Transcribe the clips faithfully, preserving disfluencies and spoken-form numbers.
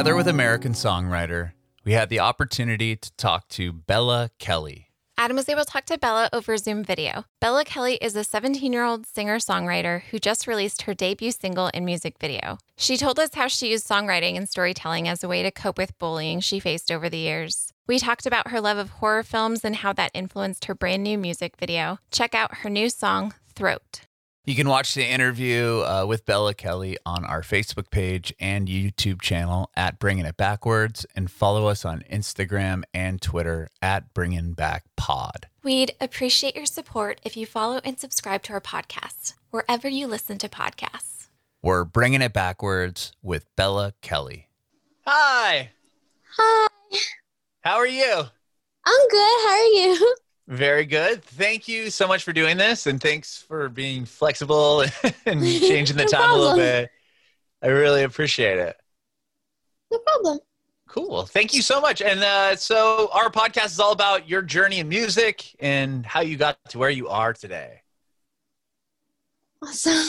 Together with American songwriter, we had the opportunity to talk to Bella Kelly. Adam was able to talk to Bella over Zoom video. Bella Kelly is a seventeen-year-old singer-songwriter who just released her debut single and music video. She told us how she used songwriting and storytelling as a way to cope with bullying she faced over the years. We talked about her love of horror films and how that influenced her brand new music video. Check out her new song, Throat. You can watch the interview uh, with Bella Kelly on our Facebook page and YouTube channel at Bringing It Backwards, and follow us on Instagram and Twitter at Bringing Back Pod. We'd appreciate your support if you follow and subscribe to our podcast, wherever you listen to podcasts. We're Bringing It Backwards with Bella Kelly. Hi. Hi. How are you? I'm good. How are you? Very good. Thank you so much for doing this, and thanks for being flexible and changing the No time problem. a little bit. I really appreciate it. No problem. Cool. Thank you so much. And uh, so our podcast is all about your journey in music and how you got to where you are today. Awesome.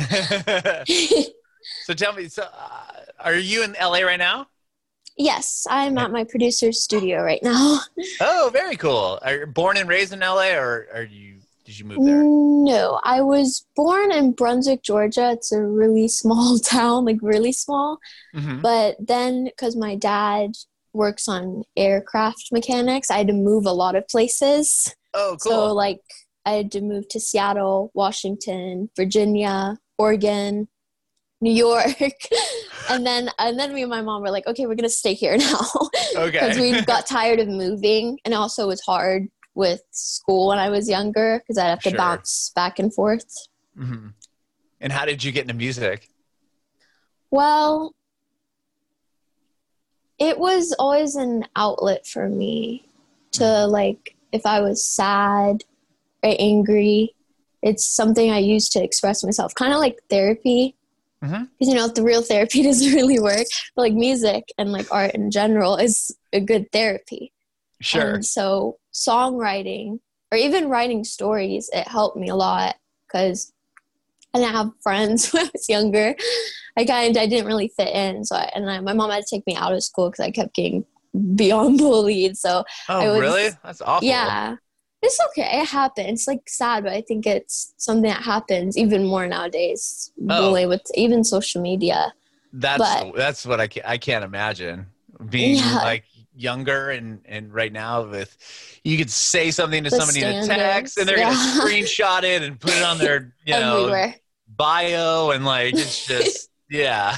So tell me, so uh, are you in L A right now? Yes, I'm at my producer's studio right now. Oh, very cool. Are you born and raised in L A, or are you, did you move there? No, I was born in Brunswick, Georgia. It's a really small town, like really small. Mm-hmm. But then because my dad works on aircraft mechanics, I had to move a lot of places. Oh, cool. So like I had to move to Seattle, Washington, Virginia, Oregon, New York. and then and then me and my mom were like, okay, we're going to stay here now. Okay. Because we got tired of moving. And also it was hard with school when I was younger because I'd have to Sure. bounce back and forth. Mm-hmm. And how did you get into music? Well, it was always an outlet for me to, like, if I was sad or angry, it's something I used to express myself, kind of like therapy. Mm-hmm. Because, you know, the real therapy doesn't really work. But, like, music and, like, art in general is a good therapy. Sure. And so songwriting or even writing stories, it helped me a lot because I didn't have friends when I was younger. I kind I didn't really fit in. So I, and I, my mom had to take me out of school because I kept getting beyond bullied. So Oh, I was, really? That's awful. yeah, it's okay. It happens. It's like sad, but I think it's something that happens even more nowadays. Oh. Bullying with even social media. That's But- that's what I can't, I can't imagine being Yeah. like younger and and right now with you could say something to The somebody in a standards, text and they're yeah. gonna screenshot it and put it on their you know Everywhere. bio and like it's just yeah.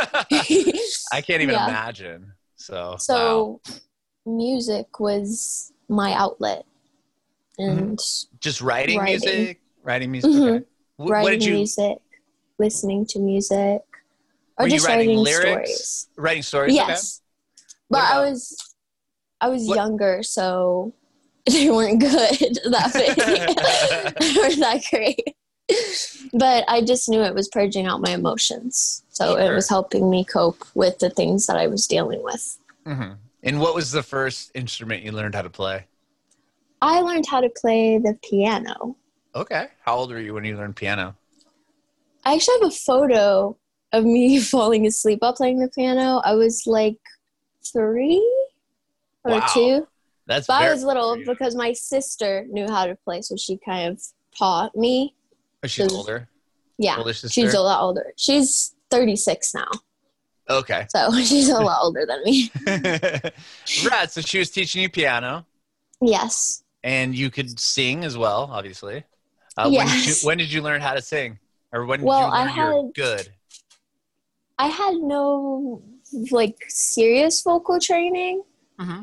I can't even Yeah. imagine. So So wow. music was my outlet. And Just writing, writing. music, writing music. Mhm. Okay. Wh- what writing did you music, listening to music, or Were you just writing writing lyrics? stories. writing stories? Yes. But What I about- was I was What- younger, so they weren't good that big. They weren't that great. But I just knew it was purging out my emotions. So Sure. it was helping me cope with the things that I was dealing with. Okay. hmm And what was the first instrument you learned how to play? I learned how to play the piano. Okay. How old were you when you learned piano? I actually have a photo of me falling asleep while playing the piano. I was like three or Wow. two. That's But I very was little young. because my sister knew how to play, so she kind of taught me. Oh, she's was- older. Yeah, Older sister? she's a lot older. She's thirty-six now, Okay. so she's a lot older than me. Right. So she was teaching you piano, Yes. and you could sing as well, obviously. Uh, when, did you, Yes. when did you learn how to sing, or when did Well, you learn I you're had- good? I had no like serious vocal training Mm-hmm.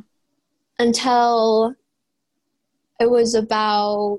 until it was about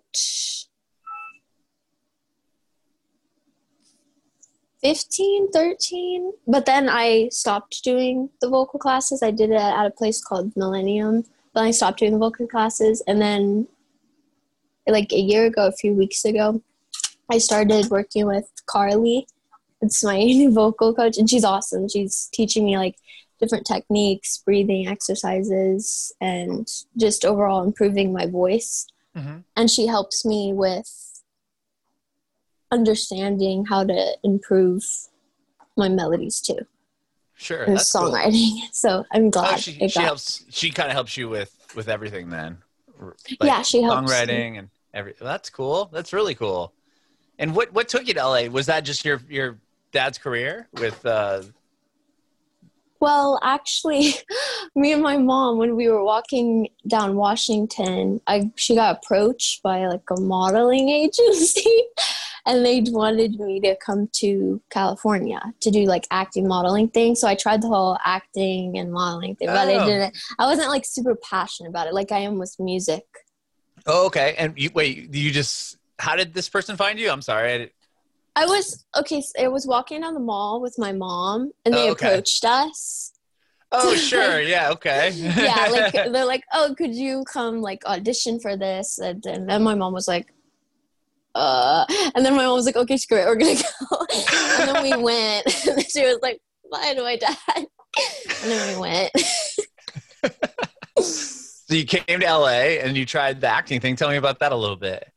fifteen, thirteen. But then I stopped doing the vocal classes. I did it at a place called Millennium. But I stopped doing the vocal classes. And then like a year ago, a few weeks ago, I started working with Carly. It's my new vocal coach, and she's awesome. She's teaching me like different techniques, breathing exercises, and just overall improving my voice. Mm-hmm. And she helps me with understanding how to improve my melodies too. Sure. and That's cool. songwriting. So I'm glad Oh, she, it she got. helps, she kind of helps you with, with everything then. Like Yeah, she helps. songwriting and every, that's cool. That's really cool. And what, what took you to L A? Was that just your, your dad's career with, uh, Well, actually, me and my mom, when we were walking down Washington, I she got approached by like a modeling agency, and they wanted me to come to California to do like acting modeling thing. So I tried the whole acting and modeling thing, but I Oh. didn't. I wasn't like super passionate about it, like I am with music. oh, okay. And you, wait, you just, how did this person find you? I'm sorry. I did, I was okay. So I was walking down the mall with my mom, and they Oh, okay. approached us. oh, sure. Yeah. Okay. Yeah, like they're like, "Oh, could you come like audition for this?" And, and then my mom was like, "Uh," and then my mom was like, "Okay, screw it, we're gonna go." And then we went. And she was like, "Bye to my dad," and then we went. So you came to L A and you tried the acting thing. Tell me about that a little bit.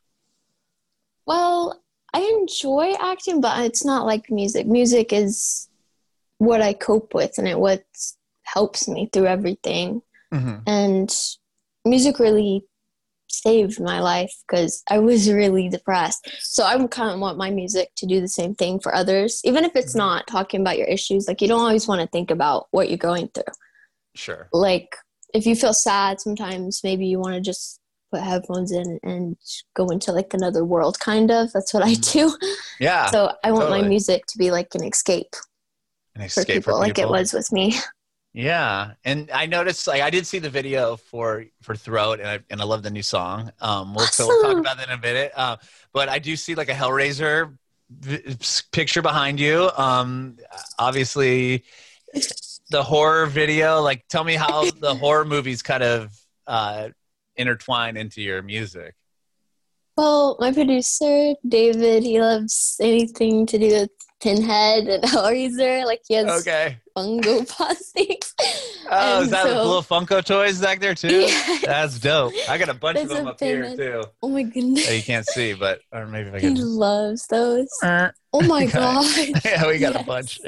Well, I enjoy acting, but it's not like music. Music is what I cope with, and it what helps me through everything. Mm-hmm. And music really saved my life because I was really depressed. So I kind of want my music to do the same thing for others, even if it's Mhm. not talking about your issues. Like, you don't always want to think about what you're going through. Sure. Like, if you feel sad sometimes, maybe you want to just put headphones in and go into like another world, kind of. That's what I do. Yeah. So I want totally. my music to be like an escape, An for escape people, for like it people. was with me. Yeah, and I noticed, like, I did see the video for for Throat, and I and I love the new song. Um, we'll, so we'll talk Awesome. about that in a minute. Uh, but I do see like a Hellraiser v- picture behind you. Um, obviously, the horror video. Like, tell me how the horror movies kind of uh, intertwine into your music. Well, my producer, David, he loves anything to do with Pinhead and Hellraiser. Like, he has Okay. Funko Posse. Oh, And is that so- little Funko toys back there too? Yes. That's dope. I got a bunch of There's them a up here Pinhead. too. Oh my goodness. That you can't see, but or maybe if I He can. loves those. Uh, Oh my Okay. god. Yeah, we got a Yes. bunch.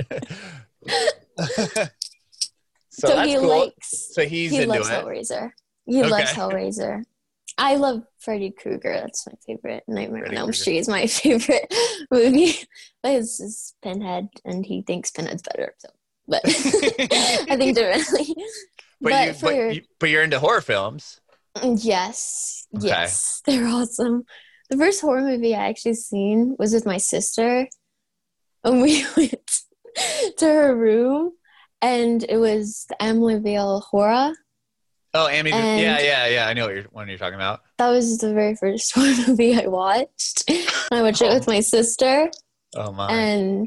so So, that's he cool. likes so he's he into loves it. Hellraiser. He loves Okay. Hellraiser. I love Freddy Krueger. That's my favorite. Nightmare Freddy on Elm Krueger. Street is my favorite movie. But it's, it's Pinhead, and he thinks Pinhead's better. So, but I think differently. But, But, you, for but, you, but you're into horror films. yes, Okay. yes, they're awesome. The first horror movie I actually seen was with my sister, and we went to her room, and it was the Amityville Horror. Oh, Amy. And- yeah, yeah, yeah. I know what you're, what you're talking about. That was the very first horror movie I watched. I watched it with my sister, Oh my. and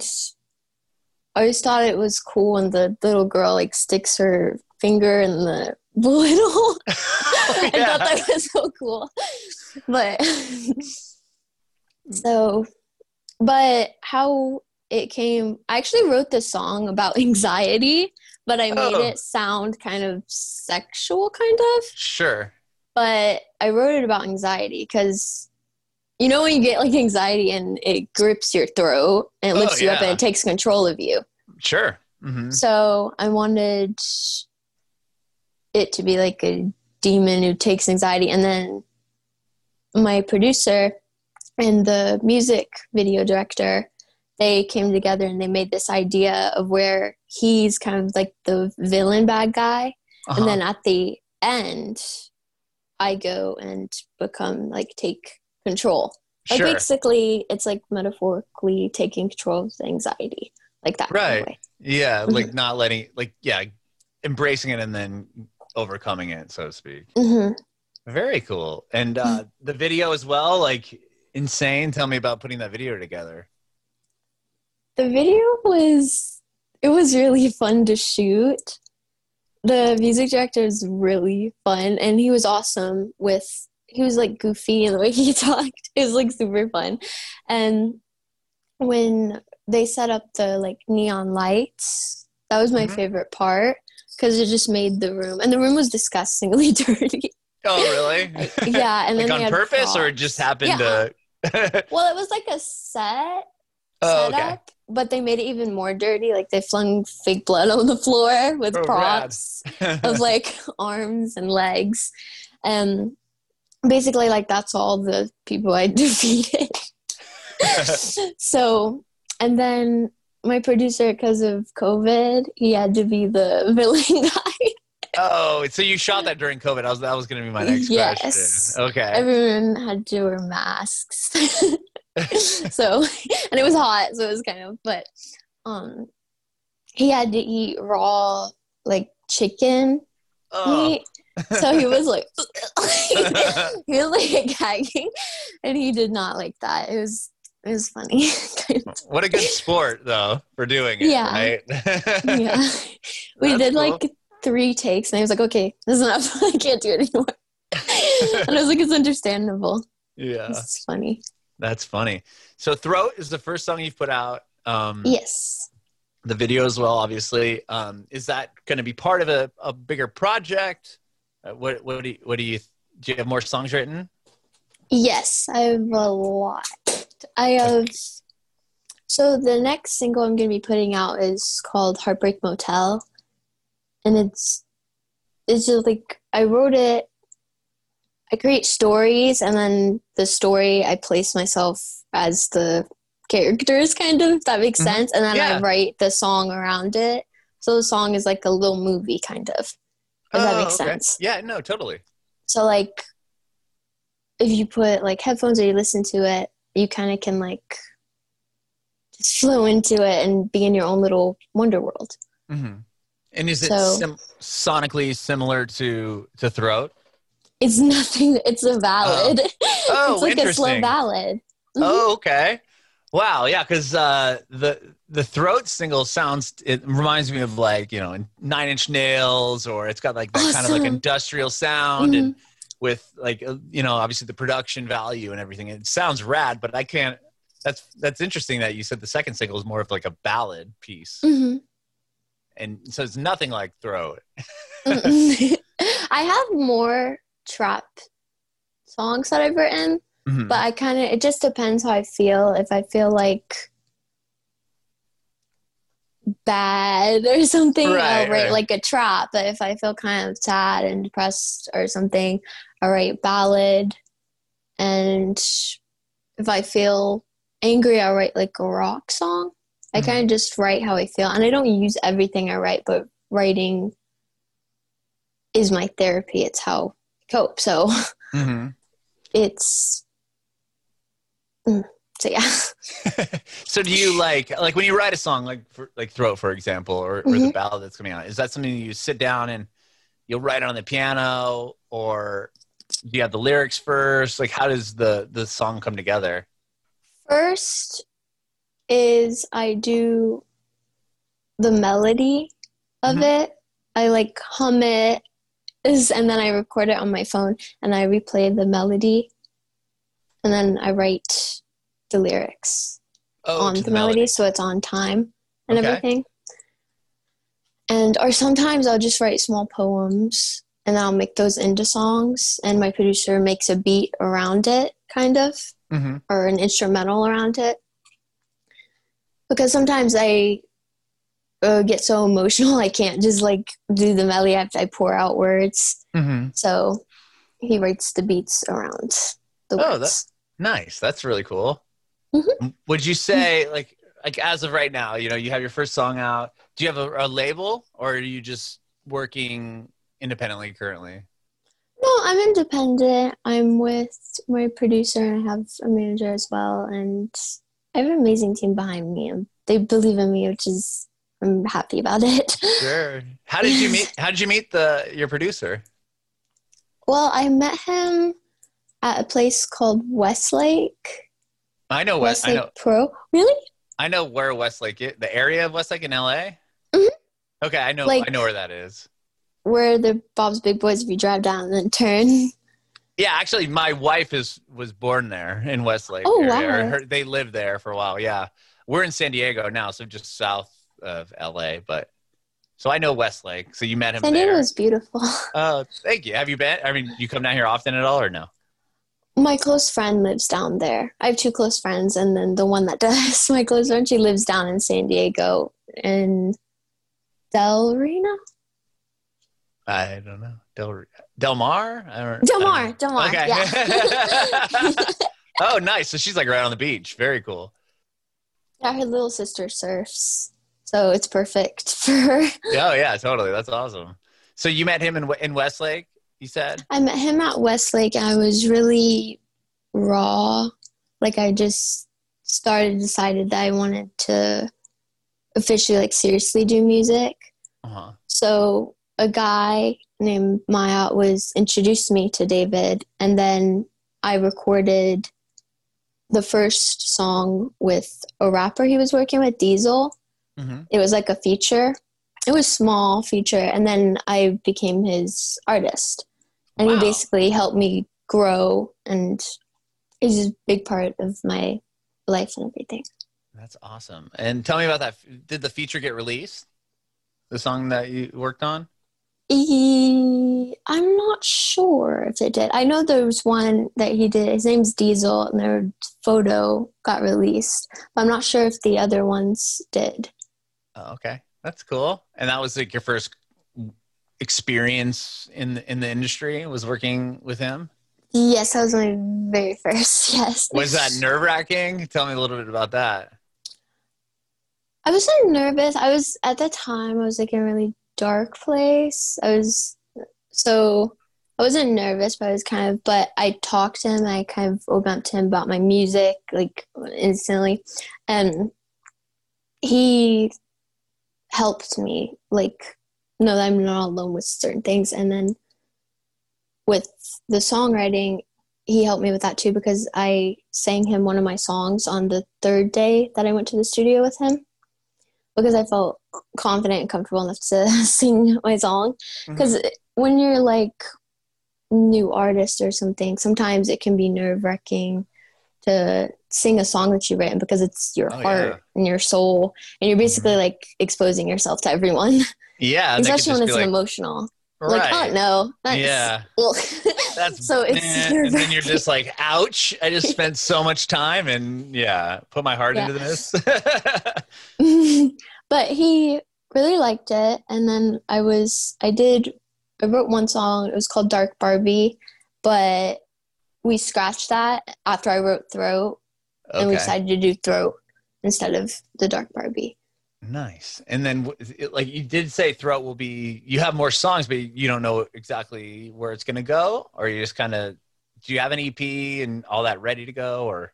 I always thought it was cool when the little girl like sticks her finger in the bullet hole. I Yeah. thought that was so cool. But so, but how it came, I actually wrote this song about anxiety, but I made Oh. it sound kind of sexual, kind of. Sure. But I wrote it about anxiety because, you know, when you get like anxiety and it grips your throat and it Oh, lifts you up yeah. and it takes control of you. Sure. hmm So I wanted it to be like a demon who takes anxiety. And then my producer and the music video director, they came together and they made this idea of where he's kind of like the villain bad guy. Uh-huh. And then at the end, I go and become like take control. Like sure. basically, it's like metaphorically taking control of the anxiety, like that kind Right. of way. Yeah, Mm-hmm. like not letting, like, yeah, embracing it and then overcoming it, so to speak. hmm Very cool. And uh, the video as well, like insane. Tell me about putting that video together. The video was, it was really fun to shoot. The music director is really fun, and he was awesome with, he was like goofy in the way he talked. It was like super fun. And when they set up the like neon lights, that was my Mhm. favorite part because it just made the room, and the room was disgustingly dirty. Oh, really? Yeah, and then like they on had purpose or it props. just happened Yeah. to? Well, it was like a set Oh, okay. setup, but they made it even more dirty. Like they flung fake blood on the floor with Oh, props of like arms and legs. And basically like that's all the people I defeated. So, and then my producer, because of COVID, he had to be the villain guy. Oh, so you shot that during COVID. I was, that was going to be my next Yes. question. Okay. Everyone had to wear masks. So, and it was hot, so it was kind of, but um, he had to eat raw, like, chicken Oh. meat. So he was like, he was like gagging, and he did not like that. It was, it was funny. What a good sport, though, for doing it. Yeah. Right? Yeah. We That's did cool. like three takes, and he was like, okay, this is enough. I can't do it anymore. And I was like, it's understandable. Yeah. It's funny. That's funny. So Throat is the first song you've put out. Um, Yes. The video as well, obviously. Um, is that going to be part of a, a bigger project? Uh, what, what do you, what do you, do you have more songs written? Yes, I have a lot. I have, so the next single I'm going to be putting out is called Heartbreak Motel. And it's, it's just like, I wrote it, I create stories, and then the story, I place myself as the characters, kind of, if that makes Mhm. sense. And then Yeah. I write the song around it. So the song is like a little movie, kind of, if that Oh, makes okay. sense. Yeah, no, totally. So like, if you put like headphones or you listen to it, you kind of can like just flow into it and be in your own little wonder world. Mm-hmm. And is it So- sim- sonically similar to, to Throat? It's nothing. It's a ballad. Oh, it's like a slow interesting. ballad. Mhm. Oh, okay. Wow. Yeah. Cause, uh, the, the Throat single sounds, it reminds me of like, you know, Nine Inch Nails, or it's got like that kind of like Awesome. industrial sound and with like, uh, you know, obviously the production value and everything. It sounds rad, but I can't, that's, that's interesting that you said the second single is more of like a ballad piece. Mhm. And so it's nothing like Throat. Mm-mm. I have more trap songs that I've written, Mhm. but I kind of, it just depends how I feel. If I feel like bad or something, Right, I'll write right. like a trap. But if I feel kind of sad and depressed or something, I'll write ballad. And if I feel angry, I'll write like a rock song. I Mhm. kind of just write how I feel. And I don't use everything I write, but writing is my therapy. It's how I cope. So Mhm. it's, mm, so yeah. So do you like like when you write a song like for, like Throat, for example, or, or the Mhm. ballad that's coming out? Is that something you sit down and you'll write it on the piano, or do you have the lyrics first? Like, how does the the song come together? First is I do the melody of Mhm. it. I like hum it, is, and then I record it on my phone and I replay the melody, and then I write the lyrics Oh, on to the, melody, so it's on time and Okay. everything. And or sometimes I'll just write small poems and I'll make those into songs, and my producer makes a beat around it, kind of, Mhm. or an instrumental around it. Because sometimes I uh, get so emotional I can't just like do the melody. I, have to, I pour out words. Mhm. So he writes the beats around the Oh, words. Nice. That's really cool. Mhm. Would you say like like as of right now, you know, you have your first song out. Do you have a, a label, or are you just working independently currently? No, I'm independent. I'm with my producer and I have a manager as well. And I have an amazing team behind me. And they believe in me, which is, I'm happy about it. Sure. How did you meet? How did you meet the your producer? Well, I met him at a place called Westlake. I know West. I Westlake know. Pro. Really? I know where Westlake is. The area of Westlake in L A. Mhm. Okay, I know. Like- I know where that is. Where the Bob's Big Boys, if you drive down and then turn. Yeah, actually, my wife is was born there in Westlake. Oh, area. wow. Her- they lived there for a while. Yeah, we're in San Diego now, so just south of L A. But so I know Westlake. So you met him San there. Diego is beautiful. Oh, thank you. Have you been? I mean, you come down here often at all, or no? My close friend lives down there. I have two close friends, and then the one that does, my close friend, she lives down in San Diego in Del Reno? I don't know. Del Del Mar? I don't, Del I Mar, don't know. Del Mar, Okay. yeah. Oh, nice. So she's like right on the beach. Very cool. Yeah, her little sister surfs, so it's perfect for her. Oh, yeah, totally. That's awesome. So you met him in in Westlake, you said? I met him at Westlake, and I was really raw. Like, I just started, decided that I wanted to officially, like, seriously do music. Uh-huh. So a guy named Maya was introduced me to David, and then I recorded the first song with a rapper he was working with, Diesel. Mm-hmm. It was like a feature. It was small feature, and then I became his artist. And Wow. he basically helped me grow, and he's a big part of my life and everything. That's awesome. And tell me about that. Did the feature get released? The song that you worked on? He, I'm not sure if it did. I know there was one that he did. His name's Diesel, and their photo got released. But I'm not sure if the other ones did. Oh, okay. That's cool. And that was like your first experience in the, in the industry, was working with him? Yes, that was my very first, yes. Was that nerve-wracking? Tell me a little bit about that. I wasn't nervous. I was, at the time, I was like in a really dark place. I was, so I wasn't nervous, but I was kind of, but I talked to him. I kind of opened up to him about my music, like, instantly. And he helped me, like, know that I'm not alone with certain things. And then with the songwriting, he helped me with that too, because I sang him one of my songs on the third day that I went to the studio with him, because I felt confident and comfortable enough to sing my song. Because mm-hmm. when you're like new artist or something, sometimes it can be nerve-wracking to sing a song that you've written, because it's your oh, heart yeah. and your soul, and you're basically mm-hmm. like exposing yourself to everyone. Yeah, especially when it's like, emotional. Right. Like, oh no, that's, yeah, that's so it's eh, and then you're just like, ouch! I just spent so much time and yeah, put my heart yeah. into this. But he really liked it, and then I was, I did, I wrote one song. It was called Dark Barbie, but we scratched that after I wrote Throat, okay. and we decided to do Throat instead of the Dark Barbie. Nice. And then, like you did say, Throat will be, you have more songs, but you don't know exactly where it's going to go? Or you just kind of, do you have an E P and all that ready to go? Or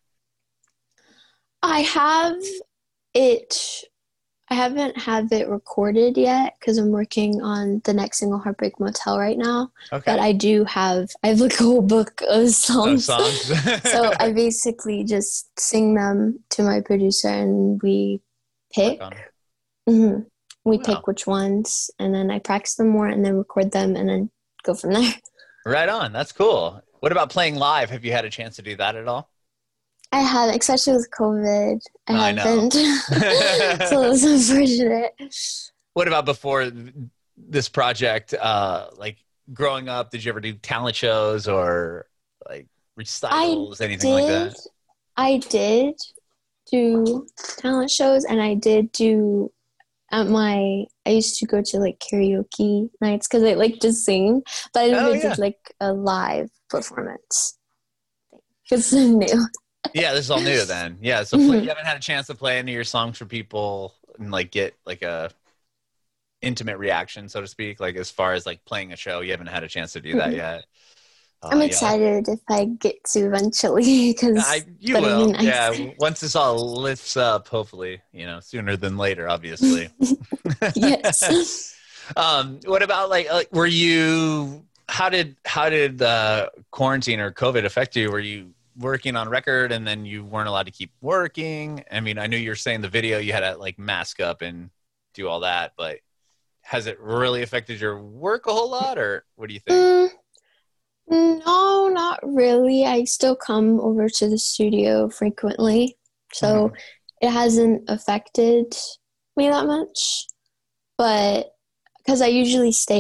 I have it, I haven't have it recorded yet, because I'm working on the next single, Heartbreak Motel, right now. Okay. But I do have, I have like a whole book of songs. Oh, songs. So I basically just sing them to my producer, and we pick. Mm-hmm. We wow. pick which ones, and then I practice them more, and then record them, and then go from there. Right on. That's cool. What about playing live? Have you had a chance to do that at all? I haven't, especially with COVID. I, I haven't. So it's unfortunate. What about before this project? Uh, like growing up, did you ever do talent shows or like recitals, I anything did, like that? I did do talent shows, and I did do at my, I used to go to like karaoke nights because I like to sing, but I never oh, yeah. did like a live performance. It's new. Yeah, this is all new then. Yeah, so play, you haven't had a chance to play any of your songs for people and like get like a intimate reaction, so to speak, like as far as like playing a show, you haven't had a chance to do that yet. Uh, I'm excited yeah. if I get to eventually, because you will. Nice. Yeah, once this all lifts up, hopefully, you know, sooner than later, obviously. Yes. um, what about like, like, were you? How did how did uh, quarantine or COVID affect you? Were you working on record and then you weren't allowed to keep working? I mean, I knew you were saying the video you had to like mask up and do all that, but has it really affected your work a whole lot, or what do you think? Mm. No, not really. I still come over to the studio frequently, so mm-hmm. it hasn't affected me that much. But because I usually stay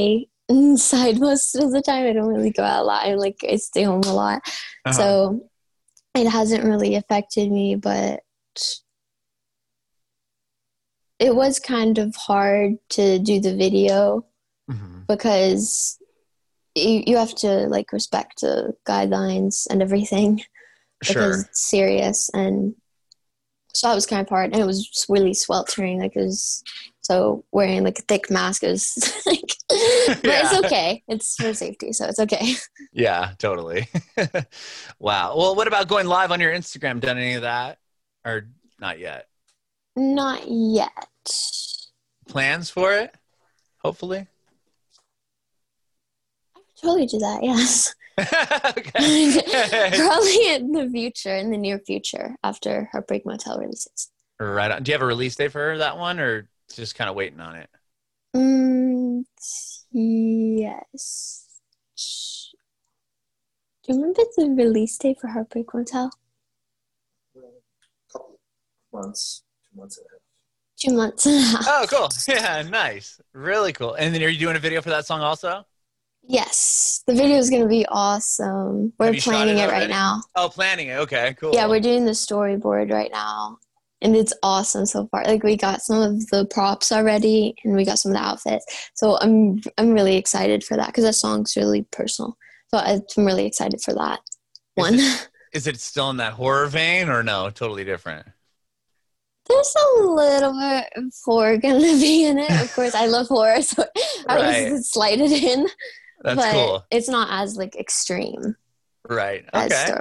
inside most of the time. I don't really go out a lot. I like I stay home a lot. Uh-huh. So it hasn't really affected me, but it was kind of hard to do the video mm-hmm. because you, you have to like respect the guidelines and everything because sure. it's serious. And so that was kind of hard. And it was really sweltering. Like it was, so wearing like a thick mask is like, but yeah. It's okay. It's for safety. So it's okay. Yeah, totally. Wow. Well, what about going live on your Instagram? Done any of that or not yet? Not yet. Plans for it? Hopefully. I would totally do that. Yes. Probably in the future, in the near future, after Heartbreak Motel releases. Right on. Do you have a release date for that one, or just kind of waiting on it? Mm, yes. Do you remember the release date for Heartbreak Motel? A couple months, two months and a half. Two months and a half. Oh, cool. Yeah, nice. Really cool. And then are you doing a video for that song also? Yes. The video is going to be awesome. We're planning it, it right now. Oh, planning it. Okay, cool. Yeah, we're doing the storyboard right now. And it's awesome so far. Like we got some of the props already and we got some of the outfits. So I'm I'm really excited for that because that song's really personal. So I'm really excited for that one. Is it, is it still in that horror vein or no? Totally different. There's a little bit of horror going to be in it. Of course, I love horror, so I right. was slide it in. That's but cool. It's not as like extreme. Right. Okay.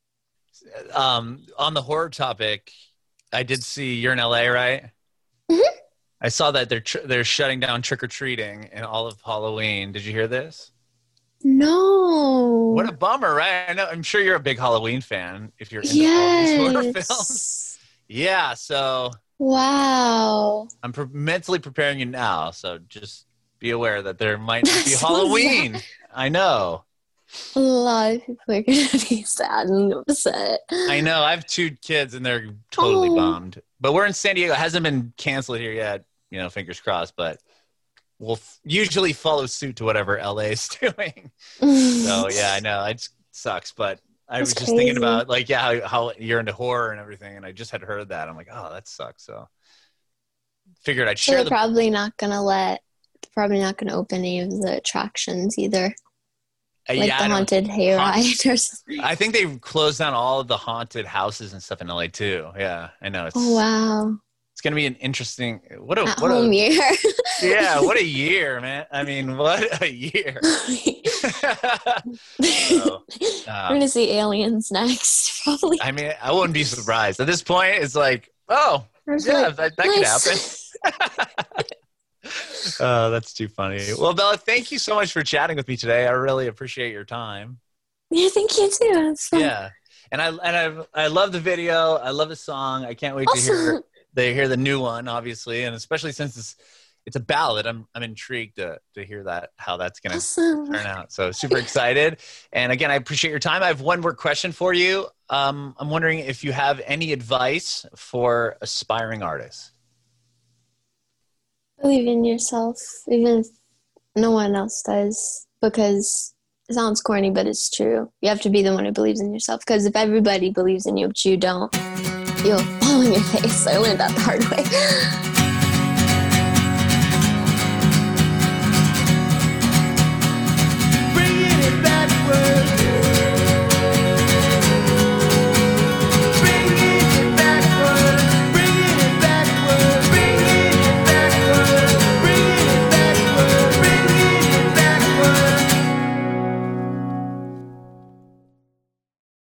Um, on the horror topic, I did see you're in L A, right? Mm-hmm. I saw that they're tr- they're shutting down trick or treating in all of Halloween. Did you hear this? No. What a bummer, right? I know. I'm sure you're a big Halloween fan if you're into yes. all these horror films. Yeah. So. Wow. I'm pre- mentally preparing you now, so just be aware that there might not be Halloween. I know. A lot of people are going to be sad and upset. I know. I have two kids, and they're totally oh. bummed. But we're in San Diego. It hasn't been canceled here yet. You know, fingers crossed. But we'll f- usually follow suit to whatever L A is doing. So, yeah, I know. It sucks. But I That's was just crazy. thinking about, like, yeah, how, how you're into horror and everything. And I just had heard that. I'm like, oh, that sucks. So figured I'd share. They're the- probably not going to let, probably not going to open any of the attractions either. Like yeah, the haunted hayride or something. I think they closed down all of the haunted houses and stuff in L A too. Yeah, I know. It's, oh, wow. It's going to be an interesting, what a, At what home a year. Yeah, what a year, man. I mean, what a year. So, uh, We're going to see aliens next, probably. I mean, I wouldn't be surprised. At this point, it's like, oh, There's yeah, like, that, that nice. could happen. Oh, that's too funny. Well, Bella, thank you so much for chatting with me today. I really appreciate your time. Yeah, thank you too. It's fun. Yeah, and I and I I love the video. I love the song. I can't wait awesome. to hear they hear the new one, obviously, and especially since it's it's a ballad. I'm I'm intrigued to to hear that how that's gonna awesome. turn out. So super excited. And again, I appreciate your time. I have one more question for you. Um, I'm wondering if you have any advice for aspiring artists. Believe in yourself, even if no one else does, because it sounds corny, but it's true. You have to be the one who believes in yourself, because if everybody believes in you, but you don't, you'll fall on your face. I learned that the hard way. Bringing it backward.